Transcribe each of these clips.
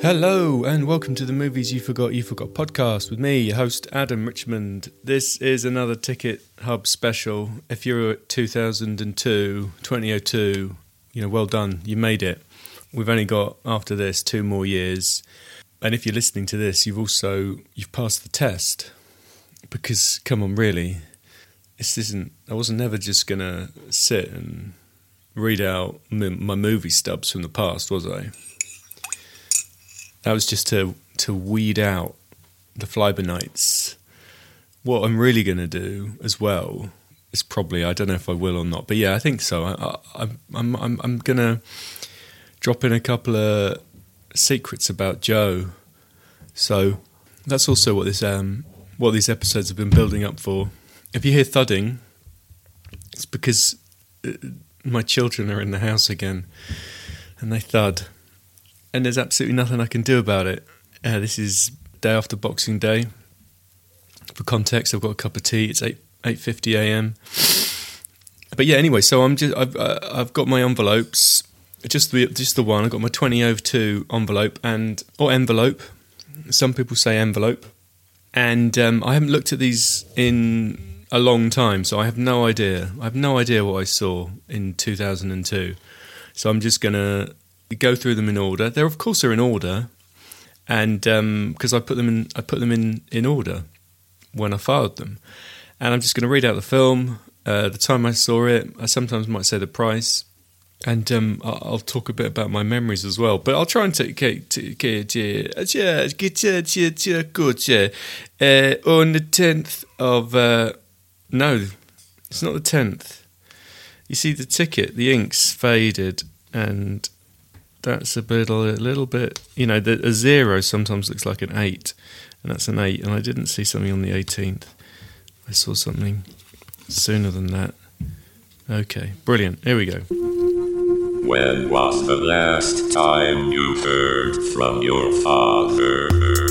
Hello and welcome to the Movies You Forgot podcast with me, your host Adam Richmond. This is another Ticket Hub special. If you're at 2002, well done, you made it. We've only got, after this, 2 more years. And if you're listening to this, you've passed the test. Because, come on, really, I wasn't never just going to sit and read out my movie stubs from the past, was I? That was just to weed out the Flybonites. What I'm really going to do as well is probably, I don't know if I will or not, but yeah, I think so. I'm going to drop in a couple of secrets about Joe. So that's also what these episodes have been building up for. If you hear thudding, it's because my children are in the house again, and they thud. And there's absolutely nothing I can do about it. This is day after Boxing Day. For context, I've got a cup of tea. It's 8:50 a.m. But yeah, anyway, so I've got my envelopes. Just the one. I've got my 2002 envelope or envelope. Some people say envelope. And I haven't looked at these in a long time, so I have no idea. I have no idea what I saw in 2002. So I'm just gonna go through them in order. They're in order, and because I put them in order when I filed them, and I'm just going to read out the film, the time I saw it. I sometimes might say the price, and I'll talk a bit about my memories as well. But I'll try and take good. On the 10th of no, it's not the 10th. You see the ticket, the ink's faded, and that's a little bit, a 0 sometimes looks like an 8, and that's an 8, and I didn't see something on the 18th. I saw something sooner than that. Okay, brilliant. Here we go. When was the last time you heard from your father?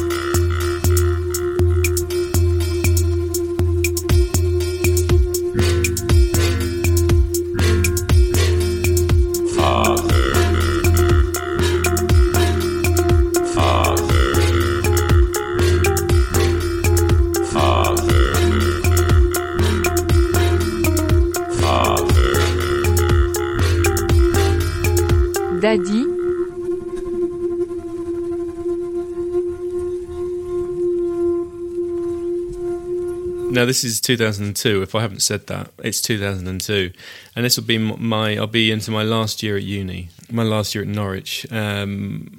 Daddy. Now this is 2002. If I haven't said that, it's 2002, and this will be I'll be into my last year at uni, my last year at Norwich. I'm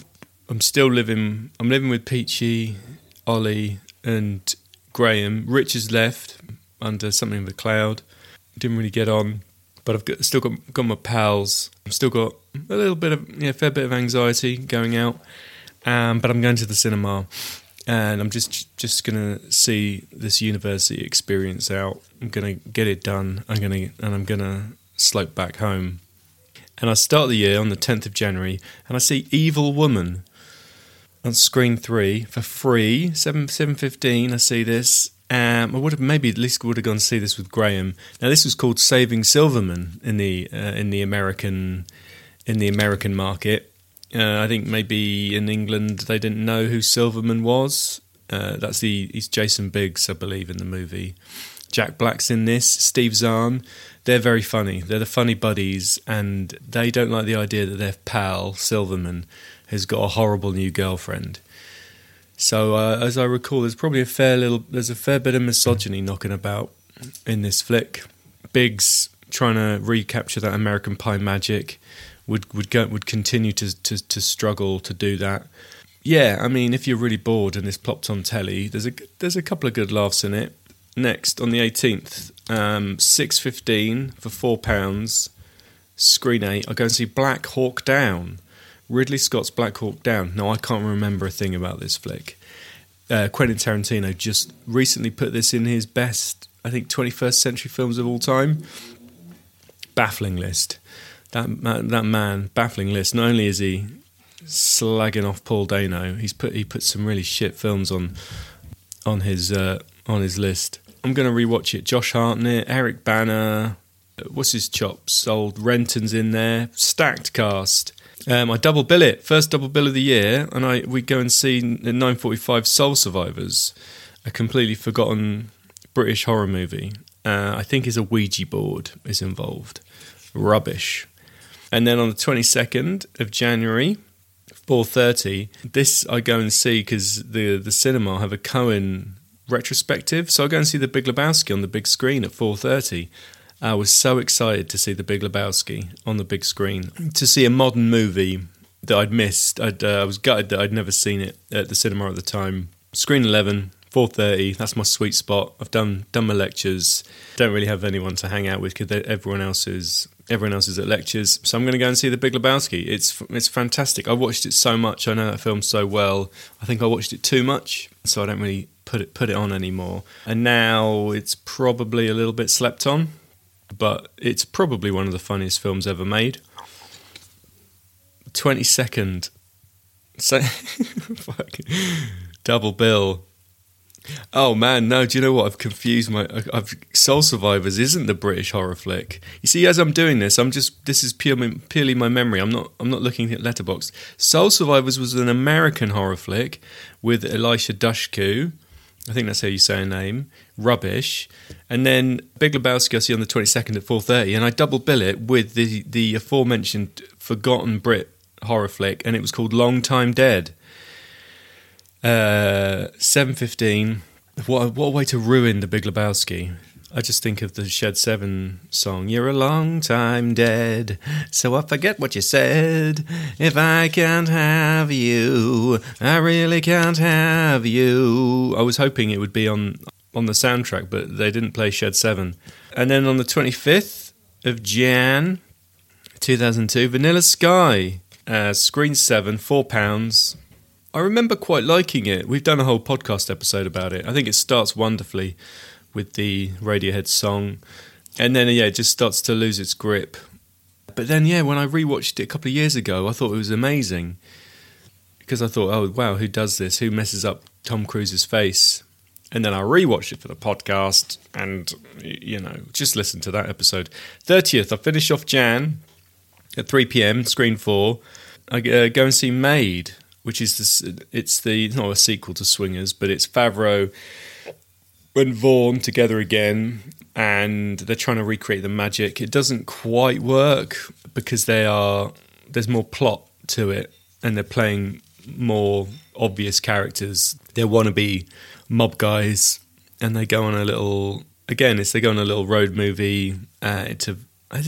living with Peachy, Ollie, and Graham. Rich has left under something of a cloud. Didn't really get on, but I've still got my pals. I've still got a little bit of, fair bit of anxiety going out, but I'm going to the cinema, and I'm just going to see this university experience out. I'm going to get it done. I'm going to slope back home. And I start the year on the 10th of January, and I see Evil Woman on screen 3 for free, 7:15. I see this. I would have gone to see this with Graham. Now this was called Saving Silverman in the American market. I think maybe in England they didn't know who Silverman was. He's Jason Biggs, I believe, in the movie. Jack Black's in this. Steve Zahn. They're very funny. They're the funny buddies, and they don't like the idea that their pal Silverman has got a horrible new girlfriend. So, as I recall, there's a fair bit of misogyny knocking about in this flick. Biggs, trying to recapture that American Pie magic, would continue to struggle to do that. Yeah, I mean, if you're really bored and this plopped on telly, there's a couple of good laughs in it. Next, on the 18th, 6:15 for £4, screen 8, I'll go and see Black Hawk Down. Ridley Scott's Black Hawk Down. Now, I can't remember a thing about this flick. Quentin Tarantino just recently put this in his best, I think, 21st century films of all time. Baffling list. That man, baffling list. Not only is he slagging off Paul Dano, he put some really shit films on his list. I'm going to rewatch it. Josh Hartnett, Eric Bana, what's his chops? Old Renton's in there. Stacked cast. I double bill it, first double bill of the year, and we go and see at 9:45 Soul Survivors, a completely forgotten British horror movie. I think is a Ouija board is involved. Rubbish. And then on the 22nd of January, 4:30, this I go and see because the cinema have a Coen retrospective. So I go and see The Big Lebowski on the big screen at 4:30. I was so excited to see The Big Lebowski on the big screen. To see a modern movie that I'd missed. I was gutted that I'd never seen it at the cinema at the time. Screen 11, 4:30, that's my sweet spot. I've done my lectures. Don't really have anyone to hang out with because everyone else is at lectures. So I'm going to go and see The Big Lebowski. It's fantastic. I watched it so much. I know that film so well. I think I watched it too much, so I don't really put it on anymore. And now it's probably a little bit slept on, but it's probably one of the funniest films ever made. 22nd. So, double bill. Oh man, no, do you know what? I've confused Soul Survivors isn't the British horror flick. You see, as I'm doing this, this is purely my memory. I'm not looking at Letterboxd. Soul Survivors was an American horror flick with Elisha Dushku. I think that's how you say her name. Rubbish. And then Big Lebowski I see on the 22nd at 4:30, and I double bill it with the aforementioned forgotten Brit horror flick, and it was called Long Time Dead. 7:15. What a way to ruin The Big Lebowski. I just think of the Shed 7 song. You're a long time dead, so I forget what you said. If I can't have you, I really can't have you. I was hoping it would be on the soundtrack, but they didn't play Shed 7. And then on the 25th of Jan, 2002, Vanilla Sky, screen 7, £4. I remember quite liking it. We've done a whole podcast episode about it. I think it starts wonderfully with the Radiohead song. And then, it just starts to lose its grip. But then, when I rewatched it a couple of years ago, I thought it was amazing. Because I thought, oh, wow, who does this? Who messes up Tom Cruise's face? And then I rewatched it for the podcast and, just listen to that episode. 30th, I finish off Jan at 3 p.m, screen 4. I go and see Maid, which is it's not a sequel to Swingers, but it's Favreau and Vaughn together again, and they're trying to recreate the magic. It doesn't quite work because there's more plot to it, and they're playing more obvious characters. They're wannabe mob guys, and they go on a little road movie to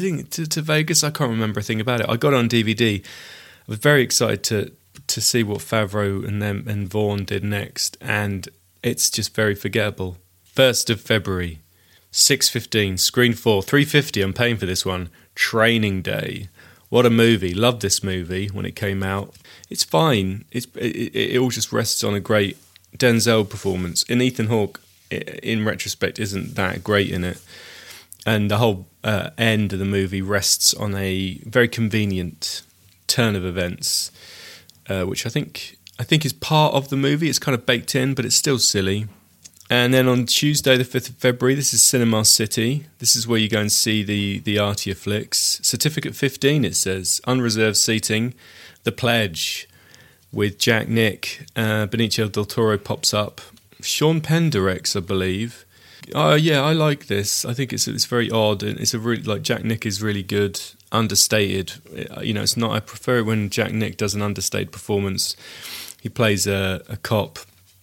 Vegas. I can't remember a thing about it. I got it on DVD. I was very excited to see what Favreau and Vaughn did next, and it's just very forgettable. 1st of February, 6:15, screen 4, 350. I'm paying for this one. Training Day. What a movie! Loved this movie when it came out. It's fine. It all just rests on a great Denzel performance. And Ethan Hawke, in retrospect, isn't that great in it. And the whole end of the movie rests on a very convenient turn of events, which I think is part of the movie. It's kind of baked in, but it's still silly. And then on Tuesday, the 5th of February, this is Cinema City. This is where you go and see the artier flicks. Certificate 15, it says. Unreserved seating. The Pledge with Jack Nick. Benicio del Toro pops up. Sean Penn directs, I believe. Oh, yeah, I like this. I think it's very odd. And it's a really, Jack Nick is really good. Understated. It's not... I prefer it when Jack Nick does an understated performance. He plays a cop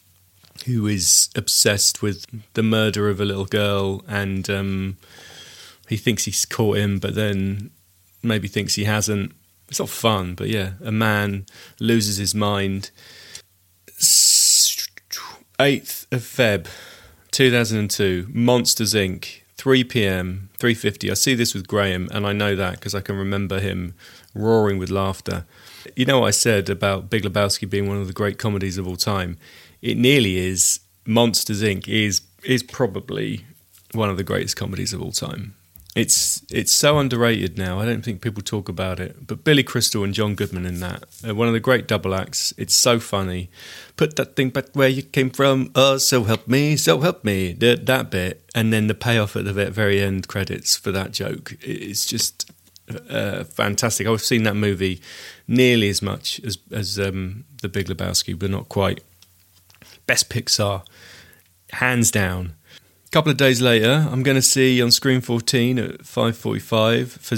who is obsessed with the murder of a little girl, and he thinks he's caught him, but then maybe thinks he hasn't. It's not fun, but a man loses his mind. 8th of Feb, 2002, Monsters, Inc., 3 p.m, 3:50. I see this with Graham, and I know that because I can remember him roaring with laughter. You know what I said about Big Lebowski being one of the great comedies of all time? It nearly is. Monsters, Inc. is probably one of the greatest comedies of all time. It's so underrated now. I don't think people talk about it. But Billy Crystal and John Goodman in that, one of the great double acts. It's so funny. Put that thing back where you came from. Oh, so help me, so help me. That bit, and then the payoff at the very end credits for that joke. It's just fantastic. I've seen that movie nearly as much as The Big Lebowski, but not quite. Best Pixar, hands down. A couple of days later, I'm going to see on Screen 14 at 5:45 for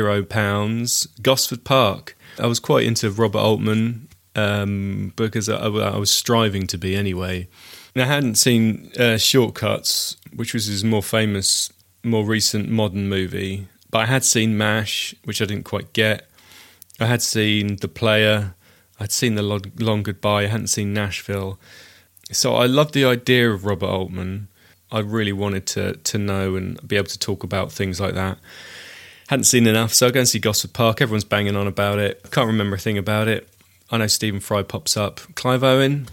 £0 Gosford Park. I was quite into Robert Altman because I was striving to be anyway. And I hadn't seen Shortcuts, which was his more famous, more recent modern movie. But I had seen MASH, which I didn't quite get. I had seen The Player. I'd seen The Long Goodbye. I hadn't seen Nashville. So I loved the idea of Robert Altman. I really wanted to know and be able to talk about things like that. Hadn't seen enough, so I go and see Gosford Park. Everyone's banging on about it. I can't remember a thing about it. I know Stephen Fry pops up. Clive Owen,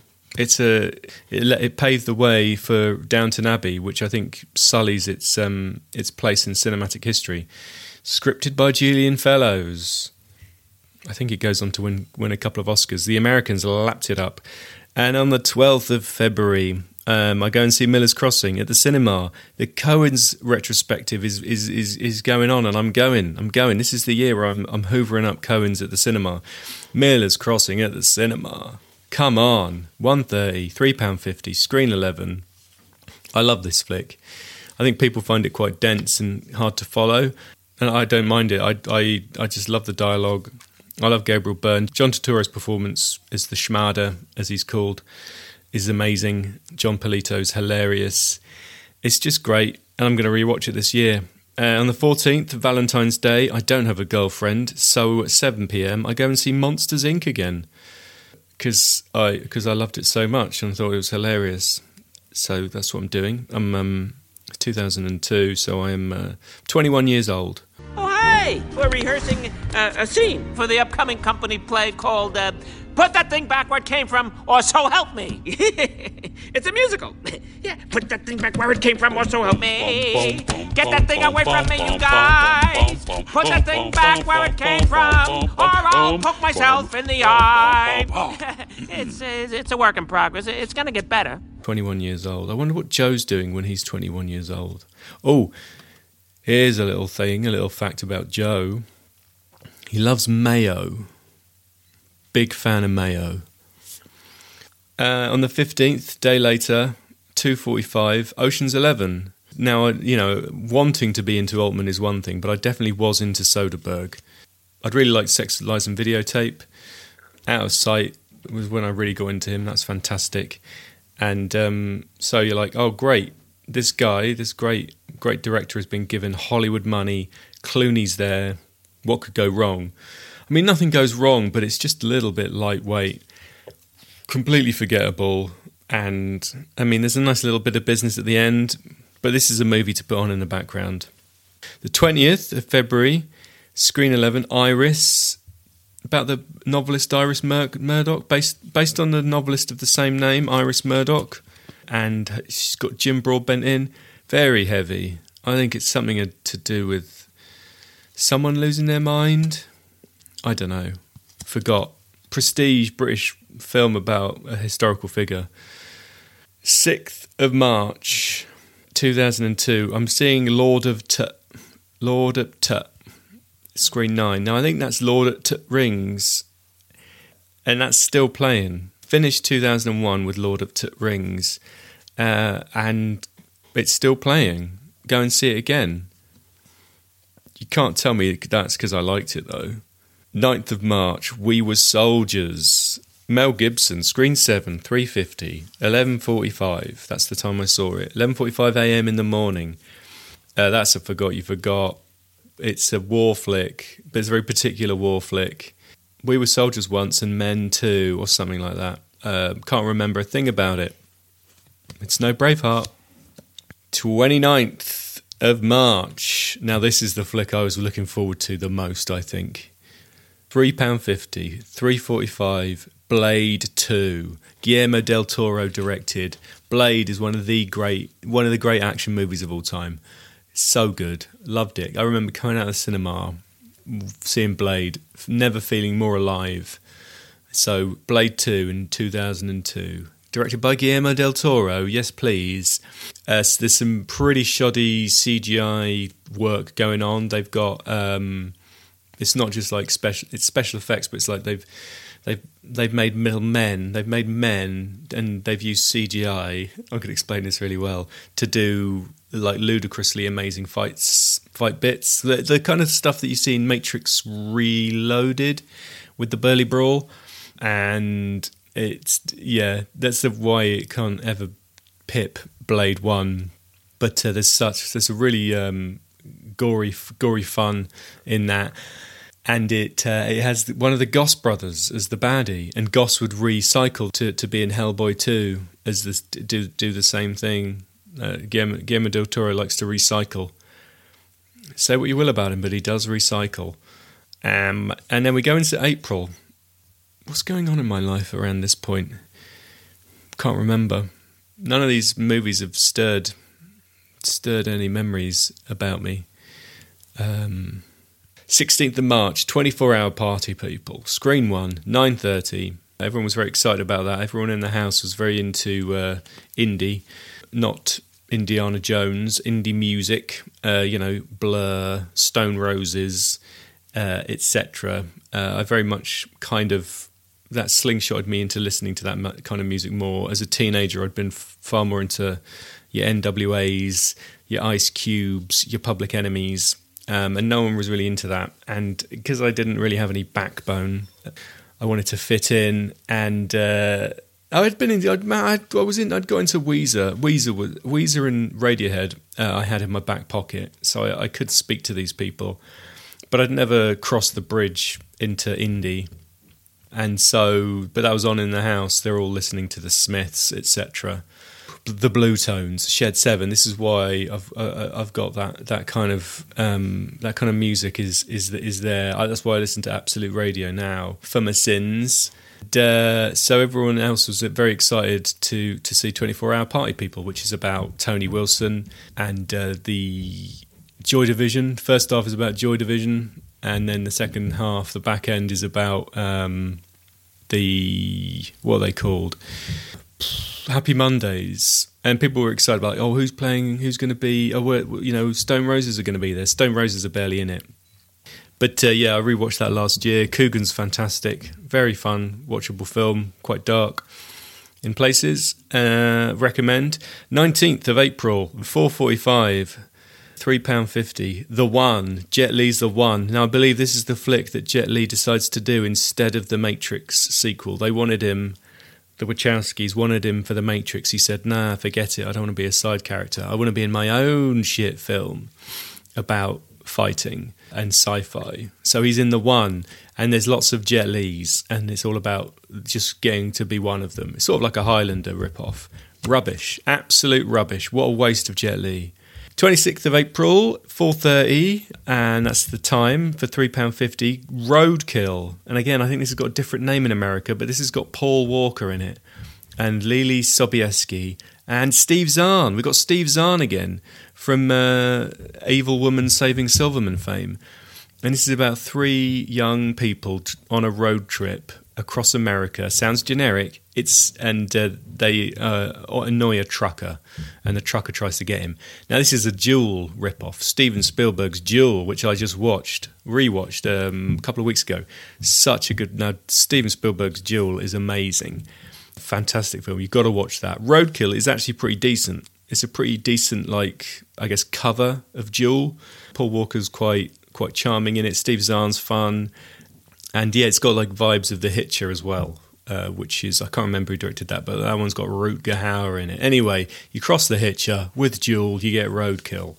it paved the way for Downton Abbey, which I think sullies its place in cinematic history. Scripted by Julian Fellows. I think it goes on to win a couple of Oscars. The Americans lapped it up. And on the 12th of February, I go and see Miller's Crossing at the cinema. The Coens retrospective is going on, and I'm going. This is the year where I'm hoovering up Coens at the cinema. Miller's Crossing at the cinema. Come on, 1:30, £3.50, Screen 11. I love this flick. I think people find it quite dense and hard to follow, and I don't mind it. I just love the dialogue. I love Gabriel Byrne. John Turturro's performance as the Schmader, as he's called, is amazing. John Polito's hilarious. It's just great, and I'm going to rewatch it this year. On the 14th, Valentine's Day, I don't have a girlfriend, so at 7 p.m. I go and see Monsters, Inc. again. Because I loved it so much and thought it was hilarious. So that's what I'm doing. I'm 2002, so I'm 21 years old. Oh, hey! We're rehearsing a scene for the upcoming company play called Put That Thing Back Where It Came From, or So Help Me. It's a musical. Yeah, put that thing back where it came from, or so help me. Get that thing away from me, you guys. Put that thing back where it came from, or I'll poke myself in the eye. It's a work in progress. It's going to get better. 21 years old. I wonder what Joe's doing when he's 21 years old. Oh, here's a little fact about Joe. He loves mayo. Big fan of mayo. On the 15th, day later, 2:45, Ocean's 11. Now, wanting to be into Altman is one thing, but I definitely was into Soderbergh. I'd really liked Sex, Lies and Videotape. Out of Sight was when I really got into him. That's fantastic. And so you're like, oh, great. This guy, this great director has been given Hollywood money. Clooney's there. What could go wrong? I mean, nothing goes wrong, but it's just a little bit lightweight. Completely forgettable. And, I mean, there's a nice little bit of business at the end, but this is a movie to put on in the background. The 20th of February, Screen 11, Iris, about the novelist Iris Murdoch, based on the novelist of the same name, Iris Murdoch. And she's got Jim Broadbent in. Very heavy. I think it's something to do with someone losing their mind. I don't know. Forgot. Prestige British film about a historical figure. 6th of March 2002, I'm seeing Lord of Tut, Screen 9. Now I think that's Lord of Tut Rings, and that's still playing. Finished 2001 with Lord of Tut Rings, and it's still playing. Go and see it again. You can't tell me that's because I liked it though. 9th of March, We Were Soldiers. Mel Gibson, Screen 7, 3:50, 11:45. That's the time I saw it. 11:45 a.m. in the morning. That's a Forgot You Forgot. It's a war flick, but it's a very particular war flick. We Were Soldiers Once and Men Too, or something like that. Can't remember a thing about it. It's no Braveheart. 29th of March. Now this is the flick I was looking forward to the most, I think. £3.50, 3:45, Blade 2. Guillermo del Toro directed. Blade is one of the great action movies of all time. It's so good. Loved it. I remember coming out of the cinema, seeing Blade, never feeling more alive. So Blade 2 in 2002. Directed by Guillermo del Toro, yes please. So there's some pretty shoddy CGI work going on. They've got It's not just like it's special effects, but it's like they've made men, and they've used CGI. I could explain this really well, to do like ludicrously amazing fight bits, the kind of stuff that you see in Matrix Reloaded with the Burly Brawl, and that's why it can't ever pip Blade 1. But there's a really gory fun in that. And it has one of the Goss brothers as the baddie, and Goss would recycle to be in Hellboy 2 as do the same thing. Guillermo del Toro likes to recycle. Say what you will about him, but he does recycle. And then we go into April. What's going on in my life around this point? Can't remember. None of these movies have stirred any memories about me. 16th of March, 24-hour party, people. Screen 1, 9:30. Everyone was very excited about that. Everyone in the house was very into indie, not Indiana Jones, indie music, Blur, Stone Roses, etc. I very much that slingshotted me into listening to that kind of music more. As a teenager, I'd been far more into your NWAs, your Ice Cubes, your Public Enemies, and no one was really into that. And because I didn't really have any backbone, I wanted to fit in. And I'd got into Weezer. Weezer and Radiohead I had in my back pocket, so I could speak to these people, but I'd never crossed the bridge into indie. And so, but that was on in the house. They're all listening to the Smiths, etc. The Blue Tones, Shed 7. This is why I've got that kind of music is there. That's why I listen to Absolute Radio now for my sins. So everyone else was very excited to see 24-Hour Party People, which is about Tony Wilson and the Joy Division. First half is about Joy Division, and then the second half, the back end, is about what are they called? Happy Mondays. And people were excited about, who's playing, who's going to be, Stone Roses are going to be there. Stone Roses are barely in it. But I rewatched that last year. Coogan's fantastic. Very fun, watchable film, quite dark in places. Recommend. 19th of April, 4:45. £3.50. The One. Jet Li's The One. Now, I believe this is the flick that Jet Li decides to do instead of the Matrix sequel. They wanted him, the Wachowskis wanted him for the Matrix. He said, nah, forget it. I don't want to be a side character. I want to be in my own shit film about fighting and sci-fi. So he's in The One, and there's lots of Jet Li's, and it's all about just getting to be one of them. It's sort of like a Highlander rip-off. Rubbish. Absolute rubbish. What a waste of Jet Li. 26th of April, 4:30, and that's the time for £3.50. Roadkill. And again, I think this has got a different name in America, but this has got Paul Walker in it, and Lily Sobieski, and Steve Zahn. We've got Steve Zahn again from Evil Woman Saving Silverman fame. And this is about 3 young people on a road trip across America. Sounds generic. They annoy a trucker, and the trucker tries to get him. Now, this is a Duel ripoff, Steven Spielberg's Duel, which I just rewatched a couple of weeks ago. Such a good. Now, Steven Spielberg's Duel is amazing, fantastic film. You've got to watch that. Roadkill is actually pretty decent. It's a pretty decent, cover of Duel. Paul Walker's quite charming in it. Steve Zahn's fun. And yeah, it's got vibes of The Hitcher as well, which is, I can't remember who directed that, but that one's got Rutger Hauer in it. Anyway, you cross The Hitcher with Duel, you get Roadkill.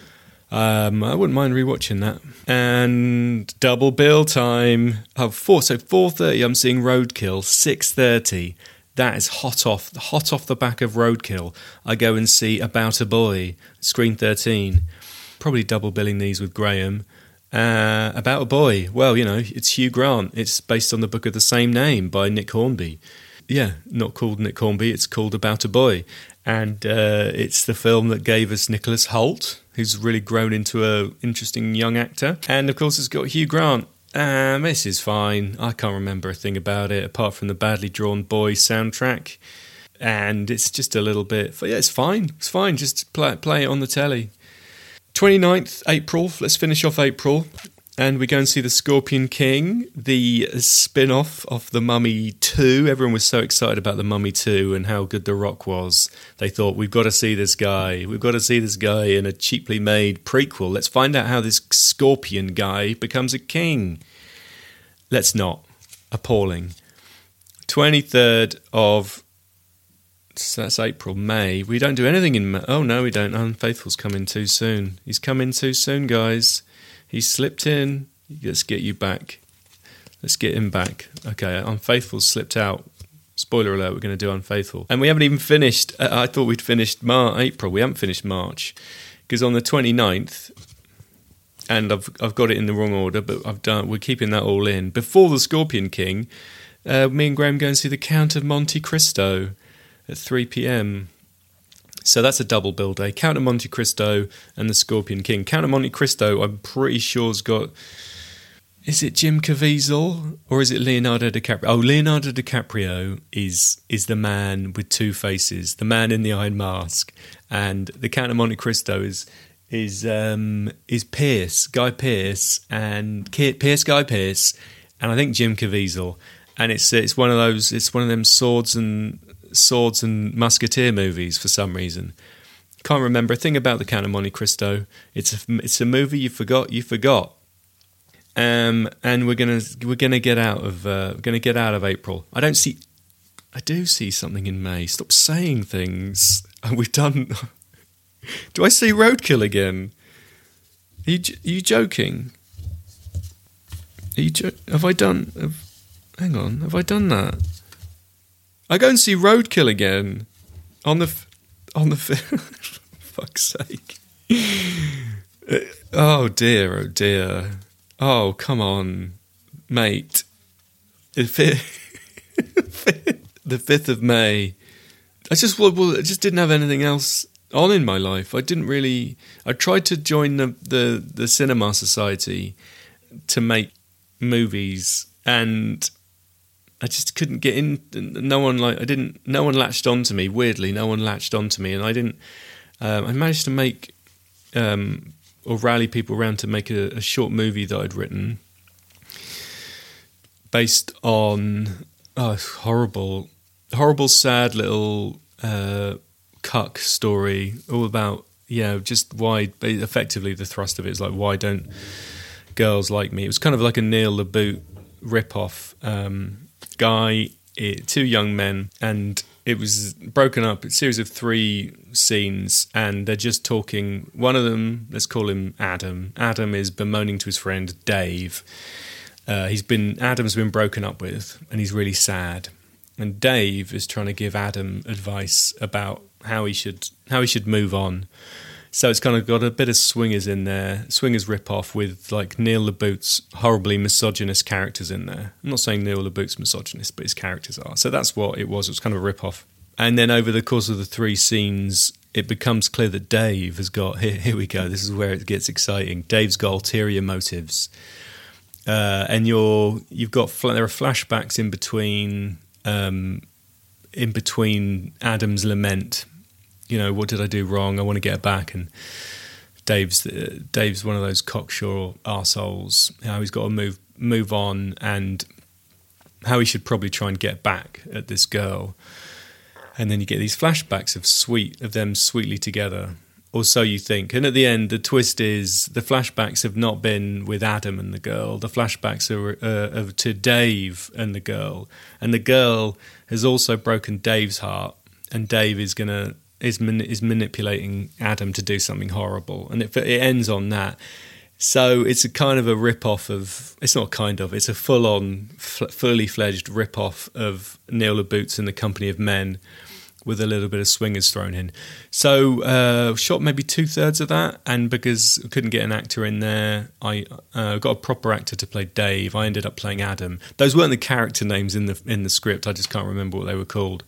I wouldn't mind rewatching that. And double bill time. 4:30, I'm seeing Roadkill. 6:30, that is hot off the back of Roadkill. I go and see About a Boy, screen 13. Probably double billing these with Graham. About a Boy. Well, it's Hugh Grant. It's based on the book of the same name by Nick Hornby. Yeah, not called Nick Hornby, it's called About a Boy. And it's the film that gave us Nicholas Hoult, who's really grown into an interesting young actor. And, of course, it's got Hugh Grant. This is fine. I can't remember a thing about it, apart from the badly drawn Boy soundtrack. And it's just a little bit... it's fine. It's fine. Just play it on the telly. 29th April, let's finish off April. And we go and see The Scorpion King, the spin-off of The Mummy 2. Everyone was so excited about The Mummy 2 and how good The Rock was. They thought, we've got to see this guy. We've got to see this guy in a cheaply made prequel. Let's find out how this scorpion guy becomes a king. Let's not. Appalling. 23rd of... So that's April, May. We don't do anything in May. Oh, no, we don't. Unfaithful's coming too soon. He's coming too soon, guys. He's slipped in. Let's get you back. Let's get him back. Okay, Unfaithful slipped out. Spoiler alert, we're going to do Unfaithful. And we haven't even finished. I thought we'd finished April. We haven't finished March. Because on the 29th, and I've got it in the wrong order, but we're keeping that all in. Before The Scorpion King, me and Graham go and see The Count of Monte Cristo at 3 p.m. So that's a double bill day. Count of Monte Cristo and The Scorpion King. Count of Monte Cristo, I'm pretty sure has got... Is it Jim Caviezel or is it Leonardo DiCaprio? Oh, Leonardo DiCaprio is the man with two faces, the man in the Iron Mask. And The Count of Monte Cristo is Pierce, Guy Pearce, and Guy Pearce, and I think Jim Caviezel. And it's one of those. It's one of them swords and musketeer movies for some reason. Can't remember a thing about The Count of Monte Cristo. It's a movie you forgot. And we're gonna get out of April. I do see something in May. Stop saying things. We've done. Do I see Roadkill again? Are you joking? Have I done? Hang on. Have I done that? I go and see Roadkill again on the fuck's sake. Oh dear. Oh, come on, mate. The 5th of May. I just didn't have anything else on in my life. I tried to join the Cinema Society to make movies, and I just couldn't get in. No one latched onto me. Weirdly, no one latched onto me, and I didn't. I managed to make or rally people around to make a short movie that I'd written based on horrible, sad little cuck story, all about just why. Effectively, the thrust of it is like, why don't girls like me? It was kind of like a Neil LaBute rip-off. Guy, two young men, and it was broken up, a series of 3 scenes, and they're just talking. One of them, let's call him Adam. Adam is bemoaning to his friend Dave. Adam's been broken up with, and he's really sad. And Dave is trying to give Adam advice about how he should move on. So it's kind of got a bit of Swingers in there, Swingers rip-off with like Neil LaBute's horribly misogynist characters in there. I'm not saying Neil LaBute's misogynist, but his characters are. So that's what it was. It was kind of a rip-off. And then over the course of the 3 scenes, it becomes clear that Dave has got... Here we go. This is where it gets exciting. Dave's got ulterior motives. And there are flashbacks in between Adam's lament. What did I do wrong? I want to get it back. And Dave's one of those cocksure arseholes. How he's got to move on, and how he should probably try and get back at this girl. And then you get these flashbacks of them sweetly together, or so you think. And at the end, the twist is the flashbacks have not been with Adam and the girl. The flashbacks are to Dave and the girl. And the girl has also broken Dave's heart, and Dave is manipulating Adam to do something horrible, and it ends on that. So it's a kind of a rip-off of... It's not kind of. It's a full-on, fully fledged rip-off of Neil LaBute's In the Company of Men, with a little bit of Swingers thrown in. So shot maybe 2/3 of that, and because I couldn't get an actor in there, I got a proper actor to play Dave. I ended up playing Adam. Those weren't the character names in the script. I just can't remember what they were called.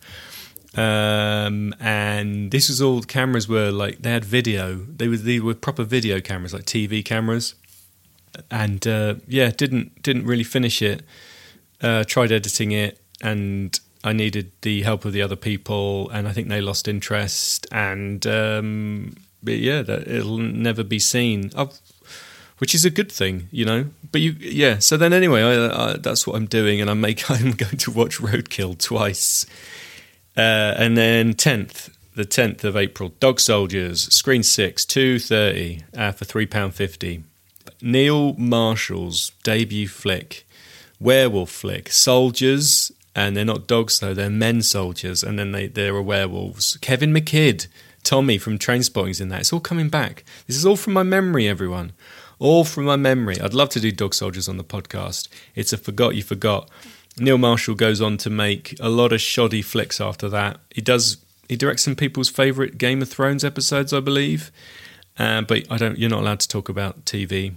And this was all, the cameras were like, they had video. They were proper video cameras, like TV cameras. And didn't really finish it. Tried editing it, and I needed the help of the other people, and I think they lost interest. And it'll never be seen. which is a good thing, you know. But so then anyway, I that's what I'm doing, and I'm going to watch Roadkill twice. And then the 10th of April, Dog Soldiers, Screen 6, 2:30 for £3.50. Neil Marshall's debut flick, werewolf flick, Soldiers, and they're not dogs though, they're men soldiers, and then they're werewolves. Kevin McKidd, Tommy from Trainspotting's in that. It's all coming back. This is all from my memory, everyone. All from my memory. I'd love to do Dog Soldiers on the podcast. It's a forgot you forgot. Neil Marshall goes on to make a lot of shoddy flicks after that. He directs some people's favourite Game of Thrones episodes, I believe. But you're not allowed to talk about TV.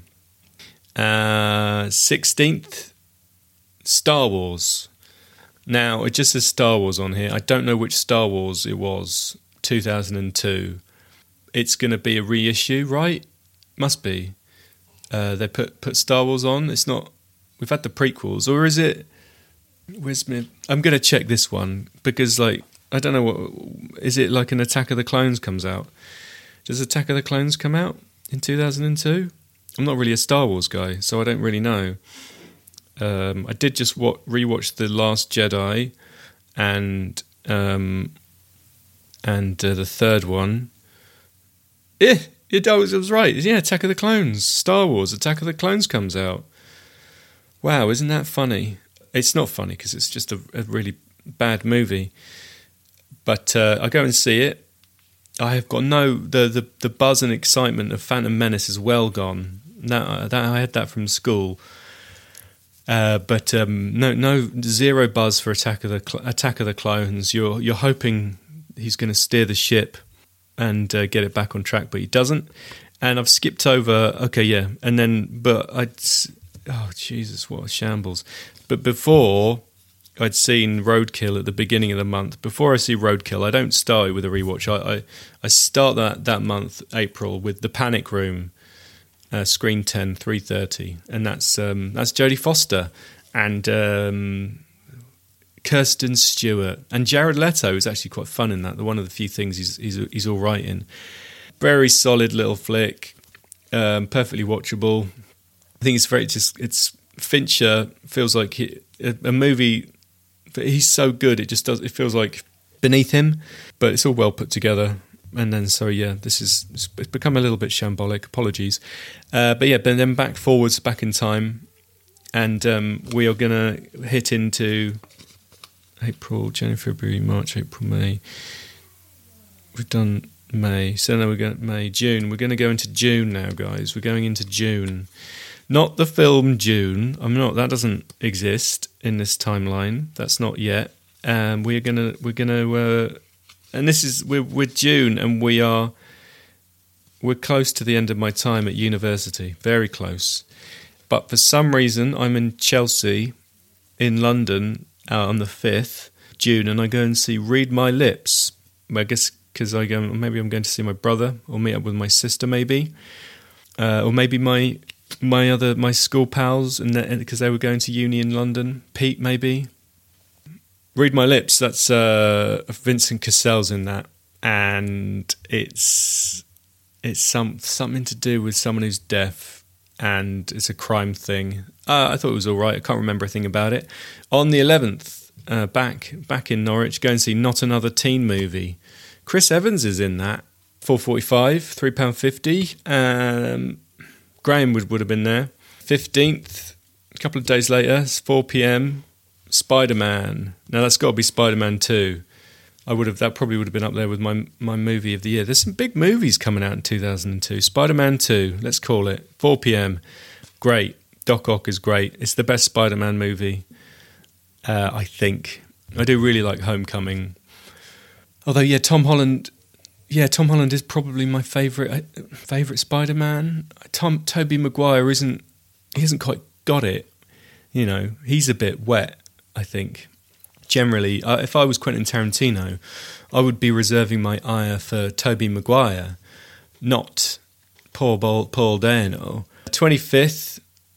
16th, Star Wars. Now, it just says Star Wars on here. I don't know which Star Wars it was. 2002. It's going to be a reissue, right? Must be. They put Star Wars on. It's not. We've had the prequels, or is it? Where's me? I'm going to check this one because, like, I don't know what. Is it like an Attack of the Clones comes out? Does Attack of the Clones come out in 2002? I'm not really a Star Wars guy, so I don't really know. I did just rewatch The Last Jedi, and the third one. I was right. Yeah, Attack of the Clones, Star Wars, Attack of the Clones comes out. Wow, isn't that funny? It's not funny because it's just a really bad movie. But I go and see it. I have got the buzz and excitement of Phantom Menace is well gone. That I had that from school. But no zero buzz for Attack of the Clones. You're hoping he's going to steer the ship and get it back on track, but he doesn't. And I've skipped over. Okay, yeah, and then oh Jesus, what a shambles! But before I'd seen Roadkill at the beginning of the month. Before I see Roadkill, I don't start it with a rewatch. I start that month, April, with The Panic Room. Screen 10, 3:30, and that's Jodie Foster and Kirsten Stewart, and Jared Leto is actually quite fun in that. One of the few things he's all right in. Very solid little flick, perfectly watchable. I think it's Fincher feels like a movie. He's so good, it feels like beneath him, but it's all well put together. And then, it's become a little bit shambolic. Apologies. But then back in time. And we are going to hit into April, January, February, March, April, May. We've done May. So now we're going May, June. We're going to go into June now, guys. We're going into June. Not the film June. That doesn't exist in this timeline. That's not yet. We're gonna. And this is we're June, and we're close to the end of my time at university, very close. But for some reason, I'm in Chelsea, in London, on the 5th June, and I go and see Read My Lips. I guess because maybe I'm going to see my brother, or meet up with my sister, maybe, or maybe my school pals, and because they were going to uni in London. Pete, maybe. Read My Lips, that's Vincent Cassel's in that, and it's something to do with someone who's deaf, and it's a crime thing. I thought it was all right. I can't remember a thing about it. On the 11th, back in Norwich, go and see Not Another Teen Movie. Chris Evans is in that. 4:45, £3.50. Graham would have been there. 15th, a couple of days later, it's 4 p.m. Spider-Man. Now that's got to be Spider-Man 2. That probably would have been up there with my movie of the year. There's some big movies coming out in 2002. Spider-Man 2, let's call it. 4 p.m. Great. Doc Ock is great. It's the best Spider-Man movie, I think. I do really like Homecoming. Although, Tom Holland is probably my favourite Spider-Man. Tobey Maguire he hasn't quite got it. You know, he's a bit wet, I think. Generally, if I was Quentin Tarantino, I would be reserving my ire for Tobey Maguire, not Paul Dano. 25th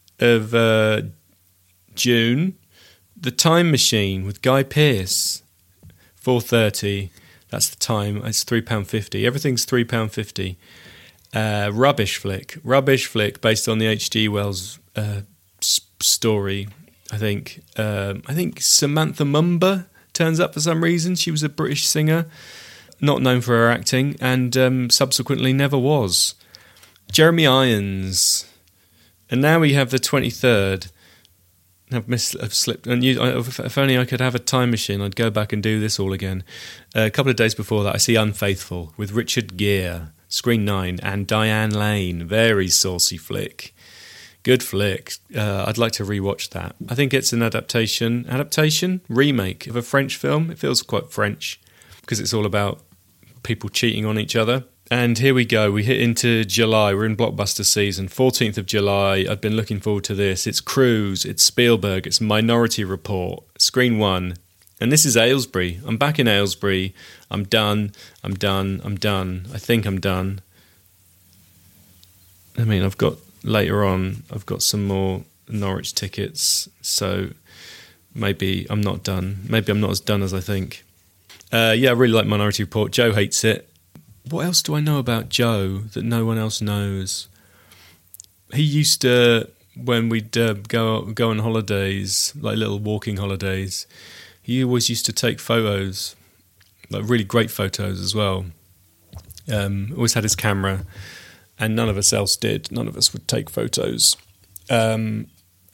of June, The Time Machine with Guy Pearce, 4:30. That's the time. It's £3.50. Everything's £3.50. Rubbish flick based on the H.G. Wells story. I think Samantha Mumba turns up for some reason. She was a British singer, not known for her acting, and subsequently never was. Jeremy Irons. And now we have the 23rd. I've slipped. And if only I could have a time machine, I'd go back and do this all again. A couple of days before that, I see Unfaithful with Richard Gere, Screen 9, and Diane Lane. Very saucy flick. Good flick. I'd like to rewatch that. I think it's an remake of a French film. It feels quite French because it's all about people cheating on each other. And here we go. We hit into July. We're in blockbuster season. 14th of July. I've been looking forward to this. It's Cruise. It's Spielberg. It's Minority Report. Screen 1. And this is Aylesbury. I'm back in Aylesbury. I'm done. I think I'm done. I mean, I've got some more Norwich tickets. So maybe I'm not done. Maybe I'm not as done as I think. I really like Minority Report. Joe hates it. What else do I know about Joe that no one else knows? He used to, when we'd go on holidays, like little walking holidays, he always used to take photos, like really great photos as well. Always had his camera, and none of us else did. None of us would take photos. But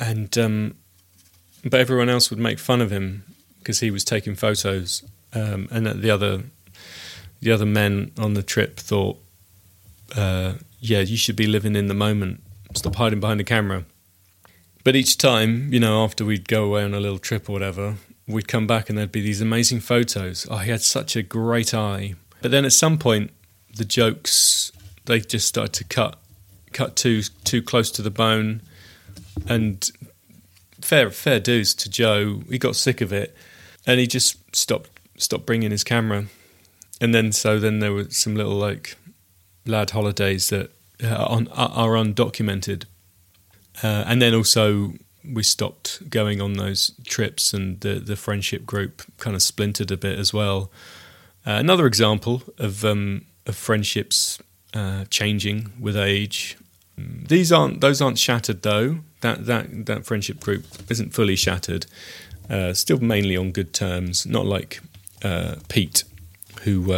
everyone else would make fun of him because he was taking photos, and the other men on the trip thought, you should be living in the moment. Stop hiding behind the camera. But each time, after we'd go away on a little trip or whatever, we'd come back and there'd be these amazing photos. Oh, he had such a great eye. But then at some point, the jokes, they just started to cut too close to the bone. And fair dues to Joe. He got sick of it. And he just stopped bringing his camera. And then there were some little lad holidays that are undocumented, and then also we stopped going on those trips, and the friendship group kind of splintered a bit as well. Another example of friendships changing with age. Those aren't shattered though. That friendship group isn't fully shattered. Still mainly on good terms. Not like Pete, who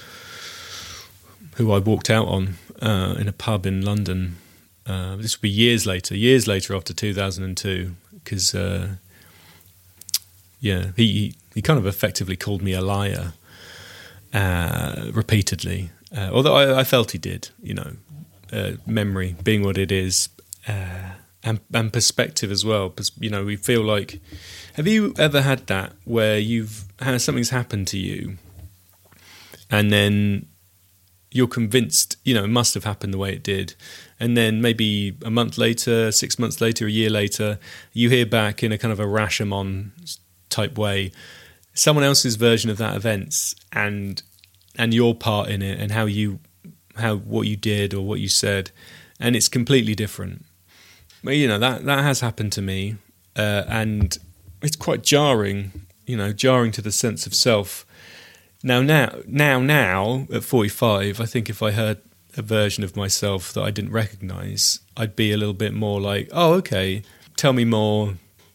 I walked out on in a pub in London. This would be years later after 2002, because he kind of effectively called me a liar repeatedly, although I felt he did. Memory being what it is, and perspective as well. We feel like, have you ever had that where something's happened to you, and then you're convinced, it must have happened the way it did. And then maybe a month later, 6 months later, a year later, you hear back in a kind of a Rashomon type way, someone else's version of that event and your part in it, and what you did or what you said, and it's completely different. But, that has happened to me, and it's quite jarring, jarring to the sense of self. Now, at 45, I think if I heard a version of myself that I didn't recognise, I'd be a little bit more like, oh, okay, tell me more.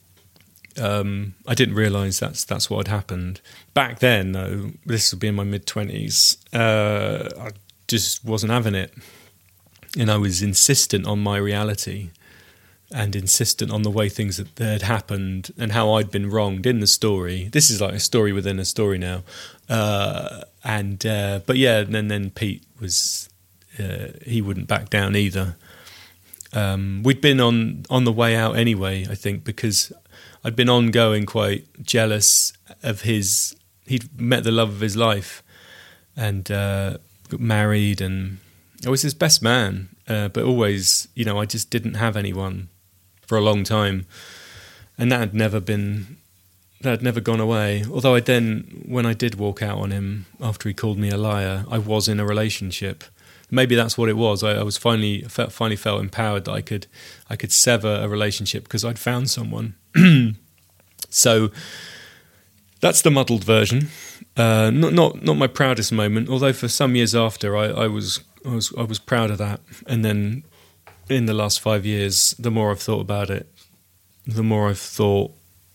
I didn't realise that's what had happened. Back then, though, this would be in my mid-20s, I just wasn't having it. And I was insistent on my reality and insistent on the way things that had happened and how I'd been wronged in the story. This is like a story within a story now. And then Pete was, he wouldn't back down either. We'd been on the way out anyway, I think, because I'd been ongoing quite jealous of he'd met the love of his life and got married, and I was his best man, but always, I just didn't have anyone for a long time, and that had never gone away. Although when I did walk out on him after he called me a liar, I was in a relationship. Maybe that's what it was. I was finally felt empowered that I could sever a relationship because I'd found someone. So That's the muddled version. Not my proudest moment, although for some years after I was proud of that. And then in the last 5 years, the more I've thought about it, the more I've thought,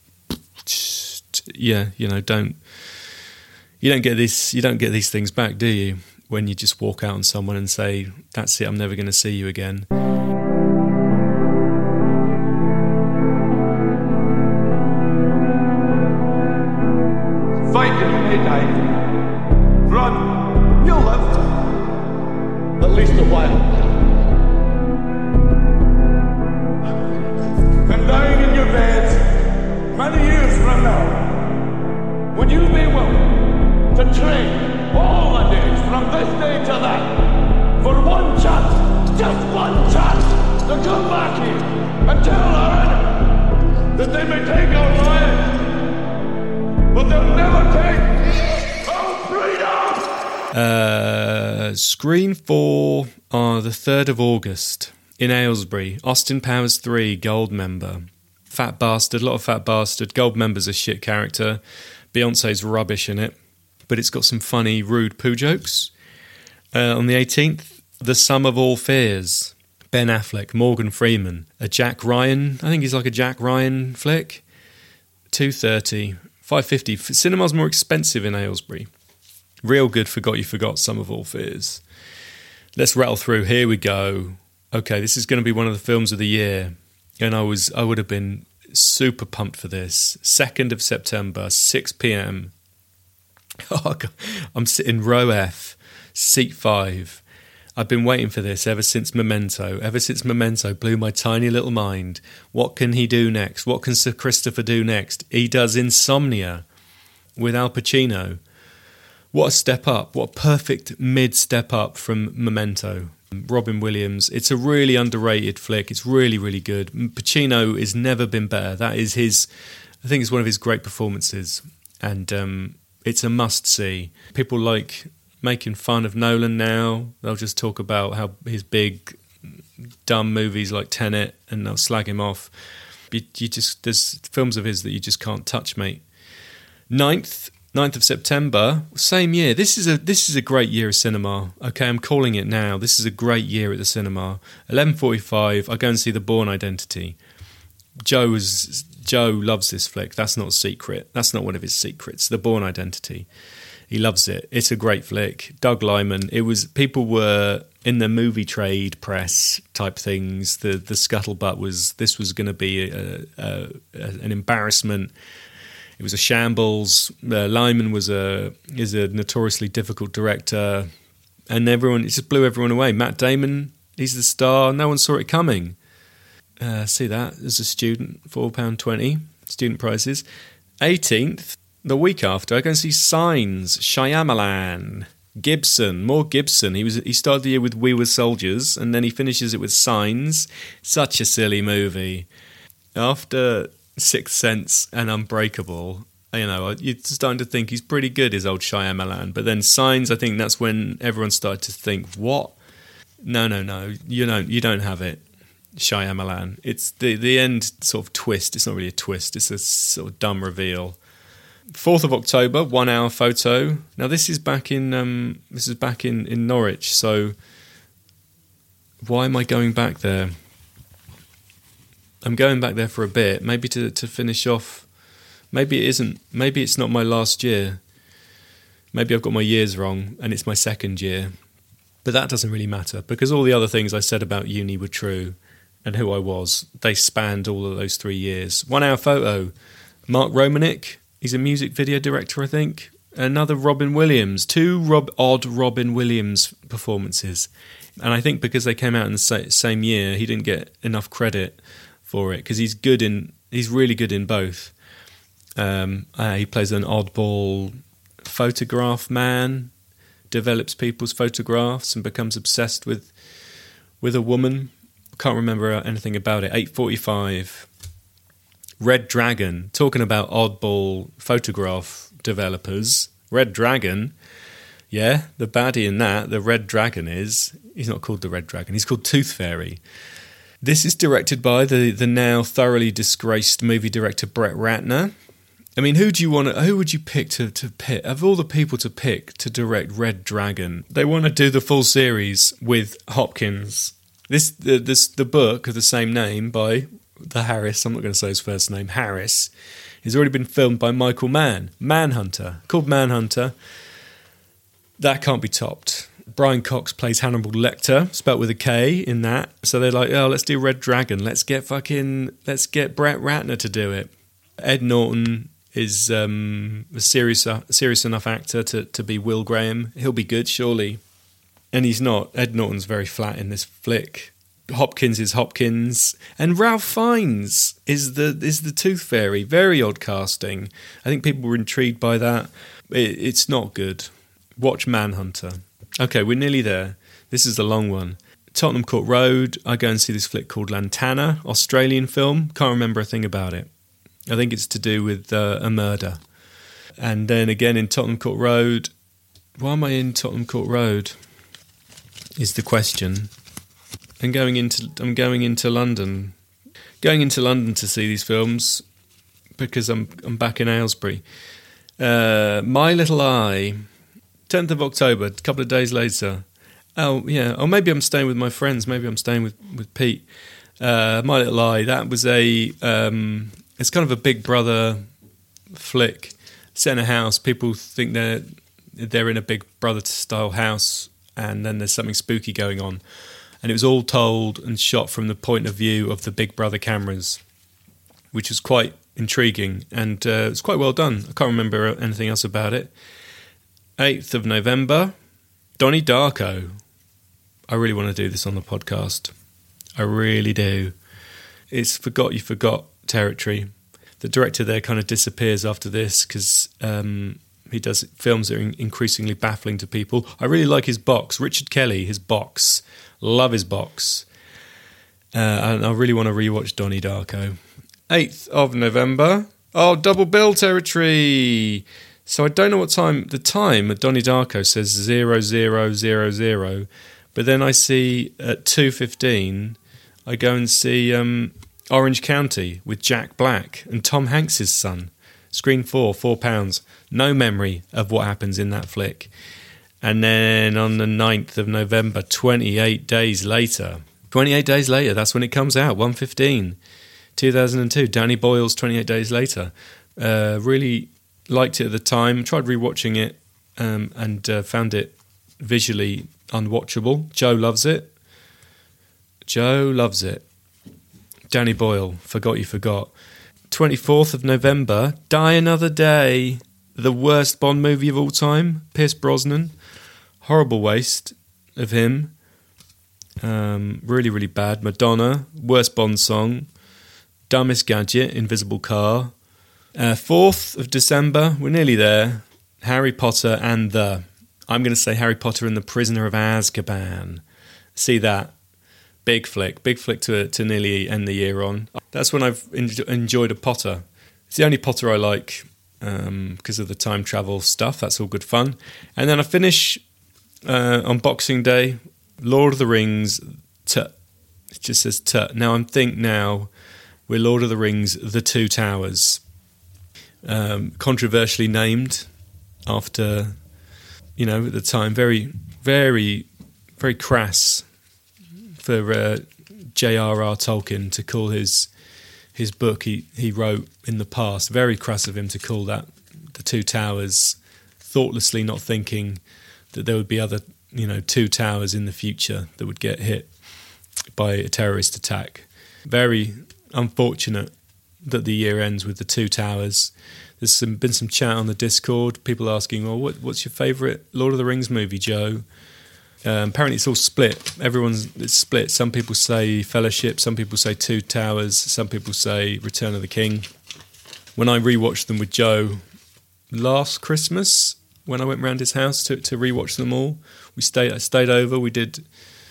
yeah, you don't get these things back, do you? When you just walk out on someone and say, "That's it, I'm never going to see you again." Fight and you may die. Run, you'll live. At least a while. And dying in your beds, many years from now, when you be willing to trade all the days from this day to that, for one chance, just one chance, to come back here and tell our enemy that they may take our lives, but they'll never take our freedom! Screen for the 3rd of August in Aylesbury. Austin Powers 3, Gold member. Fat bastard, a lot of fat bastard. Gold member's a shit character. Beyonce's rubbish in it. But it's got some funny, rude poo jokes. On the 18th, The Sum of All Fears. Ben Affleck, Morgan Freeman. A Jack Ryan, I think he's like a Jack Ryan flick. 2:30, 5:50. Cinema's more expensive in Aylesbury. Real good Forgot You Forgot Sum of All Fears. Let's rattle through. Here we go. Okay, this is going to be one of the films of the year. And I would have been super pumped for this. 2nd of September, 6 p.m. Oh, God. I'm sitting row F, seat 5. I've been waiting for this ever since Memento. Ever since Memento blew my tiny little mind. What can he do next? What can Sir Christopher do next? He does Insomnia with Al Pacino. What a step up. What a perfect mid-step up from Memento. Robin Williams. It's a really underrated flick. It's really, really good. Pacino has never been better. That is I think it's one of his great performances. And it's a must-see. People like making fun of Nolan now. They'll just talk about how his big, dumb movies like Tenet, and they'll slag him off. There's films of his that you just can't touch, mate. 9th of September, same year. This is a great year of cinema. Okay, I'm calling it now. This is a great year at the cinema. 11:45, I go and see The Bourne Identity. Joe loves this flick. That's not a secret. That's not one of his secrets. The Bourne Identity. He loves it. It's a great flick. Doug Liman. People were in the movie trade press type things. The scuttlebutt was this was going to be an embarrassment. It was a shambles. Liman is a notoriously difficult director, and it just blew everyone away. Matt Damon, he's the star. No one saw it coming. See that as a student, £4.20 student prices. 18th, the week after, I go and see Signs, Shyamalan, Gibson, more Gibson. He started the year with We Were Soldiers, and then he finishes it with Signs. Such a silly movie. After Sixth Sense and Unbreakable, you're starting to think he's pretty good, his old Shyamalan. But then Signs, I think that's when everyone started to think, what? No, you don't have it, Shyamalan. It's the end sort of twist. It's not really a twist. It's a sort of dumb reveal. 4th of October, 1 hour photo. Now this is back in Norwich. So why am I going back there? I'm going back there for a bit, maybe to finish off. Maybe it isn't. Maybe it's not my last year. Maybe I've got my years wrong and it's my second year. But that doesn't really matter because all the other things I said about uni were true and who I was. They spanned all of those 3 years. 1 hour photo. Mark Romanek. He's a music video director, I think. Another Robin Williams. 2 odd Robin Williams performances. And I think because they came out in the same year, he didn't get enough credit for it because he's really good in both. He plays an oddball photograph man, develops people's photographs and becomes obsessed with a woman. Can't remember anything about it. 8:45. Red Dragon, talking about oddball photograph developers. Red Dragon, yeah, the baddie in that, the Red Dragon he's not called the Red Dragon, he's called Tooth Fairy. This is directed by the now thoroughly disgraced movie director Brett Ratner. I mean, who would you pick to pick? Of all the people to pick to direct Red Dragon, they want to do the full series with Hopkins. The book of the same name by the Harris, I'm not going to say his first name, Harris, has already been filmed by Michael Mann. Called Manhunter. That can't be topped. Brian Cox plays Hannibal Lecter, spelt with a K in that. So they're like, oh, let's do Red Dragon. Let's get Brett Ratner to do it. Ed Norton is a serious enough actor to be Will Graham. He'll be good, surely. And he's not. Ed Norton's very flat in this flick. Hopkins is Hopkins. And Ralph Fiennes is the Tooth Fairy. Very odd casting. I think people were intrigued by that. It's not good. Watch Manhunter. Okay, we're nearly there. This is the long one. Tottenham Court Road. I go and see this flick called Lantana, Australian film. Can't remember a thing about it. I think it's to do with a murder. And then again in Tottenham Court Road. Why am I in Tottenham Court Road? Is the question. I'm going into London. Going into London to see these films because I'm back in Aylesbury. My Little Eye, 10th of October, a couple of days later. Oh yeah. Or maybe I'm staying with my friends. Maybe I'm staying with Pete. My Little Eye. That was it's kind of a Big Brother flick set in a house. People think they're in a Big Brother style house, and then there's something spooky going on. And it was all told and shot from the point of view of the Big Brother cameras, which was quite intriguing, and it was quite well done. I can't remember anything else about it. 8th of November, Donnie Darko. I really want to do this on the podcast. I really do. It's forgot you forgot territory. The director there kind of disappears after this because he does films that are increasingly baffling to people. I really like his box. Richard Kelly, his box. Love his box. And I really want to rewatch Donnie Darko. 8th of November. Oh, double bill territory. So I don't know what time. The time at Donnie Darko says 0000. But then I see at 2:15, I go and see Orange County with Jack Black and Tom Hanks' son. Screen 4, £4. No memory of what happens in that flick. And then on the 9th of November, 28 days later, that's when it comes out, 1:15, 2002, Danny Boyle's 28 Days Later. Really liked it at the time, tried rewatching it and found it visually unwatchable. Joe loves it. Danny Boyle, Forgot You Forgot. 24th of November, Die Another Day, the worst Bond movie of all time, Pierce Brosnan. Horrible waste of him. Really, really bad. Madonna, worst Bond song. Dumbest Gadget, Invisible Car. 4th of December, we're nearly there. Harry Potter and I'm going to say Harry Potter and the Prisoner of Azkaban. See that. Big flick to nearly end the year on. That's when I've enjoyed a Potter. It's the only Potter I like because of the time travel stuff. That's all good fun. And then I finish on Boxing Day, Lord of the Rings. It just says T. Now we're Lord of the Rings, The Two Towers. Controversially named after, at the time, very, very, very crass for J.R.R. Tolkien to call his book he wrote in the past, very crass of him to call that The Two Towers, thoughtlessly not thinking that there would be other, two towers in the future that would get hit by a terrorist attack. Very unfortunate that the year ends with The Two Towers. There's been some chat on the Discord, people asking, well, what's your favourite Lord of the Rings movie, Joe? Apparently it's all split. It's split. Some people say Fellowship, some people say Two Towers, some people say Return of the King. When I rewatched them with Joe last Christmas, when I went round his house to rewatch them all, I stayed over. We did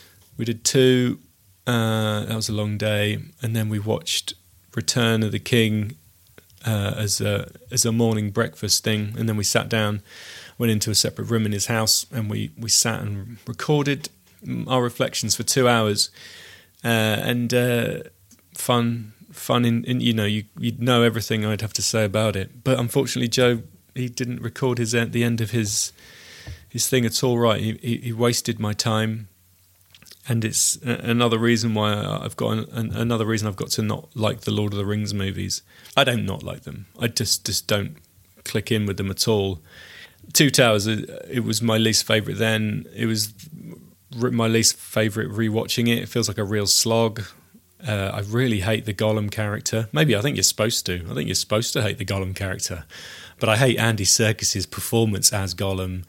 two. That was a long day, and then we watched Return of the King as a morning breakfast thing, and then we sat down. Went into a separate room in his house and we sat and recorded our reflections for 2 hours and fun fun in you'd know everything I'd have to say about it. But unfortunately, Joe, he didn't record the end of his thing at all right. He wasted my time, and it's another reason why I've got another reason I've got to not like the Lord of the Rings movies. I don't not like them. I just don't click in with them at all. Two Towers, it was my least favourite then. It was my least favourite rewatching it. It feels like a real slog. I really hate the Gollum character. Maybe I think you're supposed to. I think you're supposed to hate the Gollum character. But I hate Andy Serkis's performance as Gollum.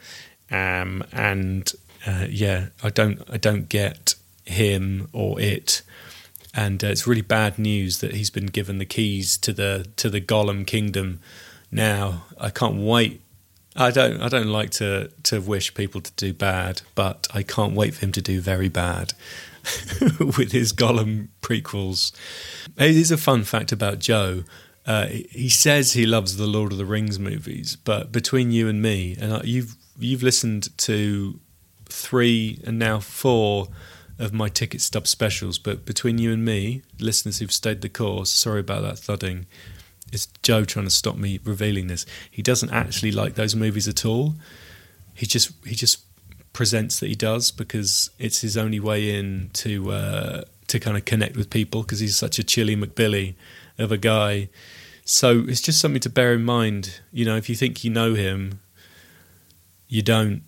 I don't get him or it. And it's really bad news that he's been given the keys to the Gollum kingdom now. I can't wait. I don't like to wish people to do bad, but I can't wait for him to do very bad with his Gollum prequels. It is a fun fact about Joe. He says he loves the Lord of the Rings movies, but between you and me, and you've listened to 3 and now 4 of my ticket stub specials, but between you and me, listeners who've stayed the course, sorry about that thudding. It's Joe trying to stop me revealing this. He doesn't actually like those movies at all. He just presents that he does because it's his only way in to kind of connect with people because he's such a chilly McBilly of a guy. So it's just something to bear in mind. You know, if you think you know him, you don't.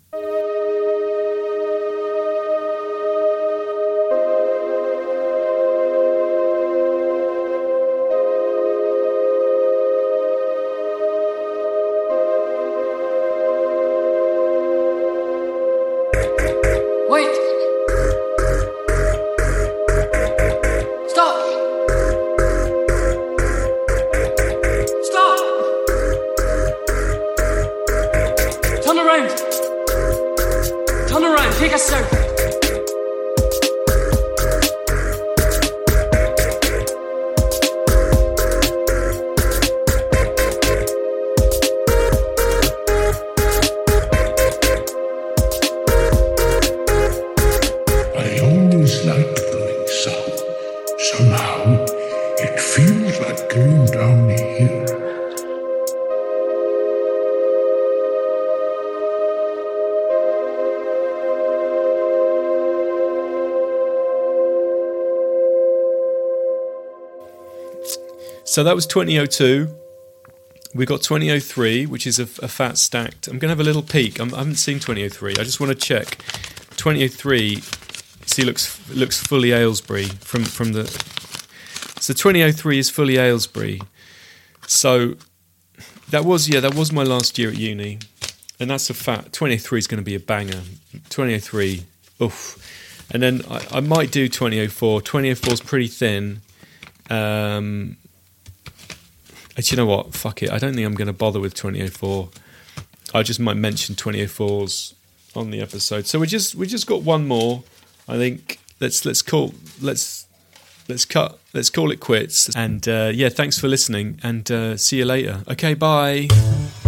Take a surf. I always liked going south. Somehow, it feels like going down here. So that was 2002. We got 2003, which is a fat stacked. I'm going to have a little peek. I haven't seen 2003. I just want to check. 2003, see, looks fully Aylesbury from the. So 2003 is fully Aylesbury. So that was my last year at uni, and that's a fat. 2003 is going to be a banger. 2003, oof. And then I might do 2004. 2004 is pretty thin. You know what? Fuck it. I don't think I'm going to bother with 2004. I just might mention 2004s on the episode. So we just got one more. I think let's call it quits. And thanks for listening. And see you later. Okay, bye.